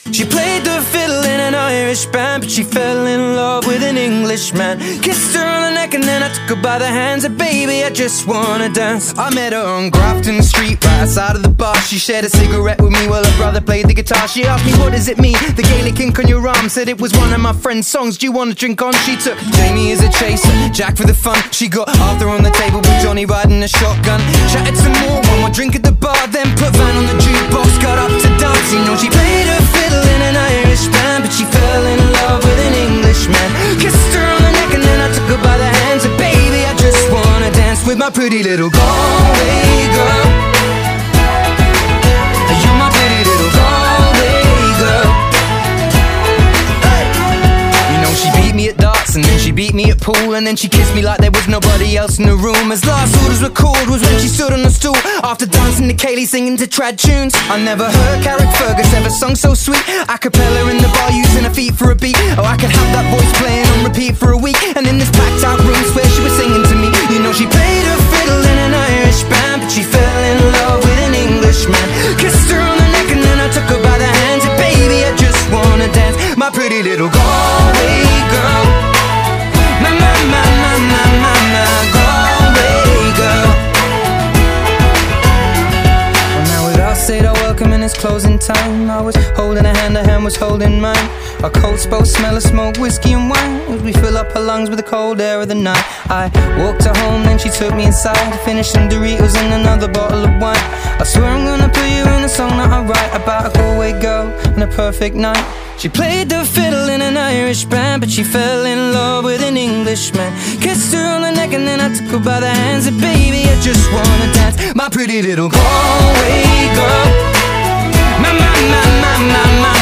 She played the fiddle in an Irish band, but she fell in love with an Englishman. Kissed her on the neck and then I took her by the hands. And baby, I just wanna dance. I met her on Grafton Street, right outside of the bar. She shared a cigarette with me while her brother played the guitar. She asked me, what does it mean, the Gaelic ink on your arm? Said it was one of my friend's songs. Do you want to drink on? She took Jamie as a chaser, Jack for the fun. She got Arthur on the table with Johnny riding a shotgun. Chatted some more, one more drink at the bar, then put Van on the jukebox. Got up to dance, you know she played her fiddle in an Irish band, but she fell in love with an Englishman. Kissed her on the neck and then I took her by the hands. And baby, I just wanna dance with my pretty little Galway girl. You're my pretty little Galway girl. Hey. You know she beat me at darts and then she beat me at pool, and then she kissed me like there was nobody else in the room. As last orders were called was when she stood on the stool, after dancing to Kaylee, singing to trad tunes. I never heard Carrick Fergus ever sung so sweet. A cappella in the bar using her feet for a beat. Oh, I could have that voice playing on repeat for a week. And in this packed out room, swear she was singing to me. You know she played her fiddle in an Irish band, but she fell in love with an Englishman. Kissed her on the neck and then I took her by the hands. And baby, I just wanna dance, my pretty little Galway girl. My Galway girl. Well, now we've all said our welcome and it's closing time. I was holding her hand was holding mine. Our coats both smell of smoke, whiskey and wine, as we fill up her lungs with the cold air of the night. I walked her home, then she took me inside, finished some Doritos and another bottle of wine. I swear I'm gonna put you in a song that I write about a Galway girl and a perfect night. She played the fiddle in an Irish band, but she fell in love with an Englishman. Kissed her on the neck and then I took her by the hands. And baby, I just wanna dance, my pretty little Galway girl. My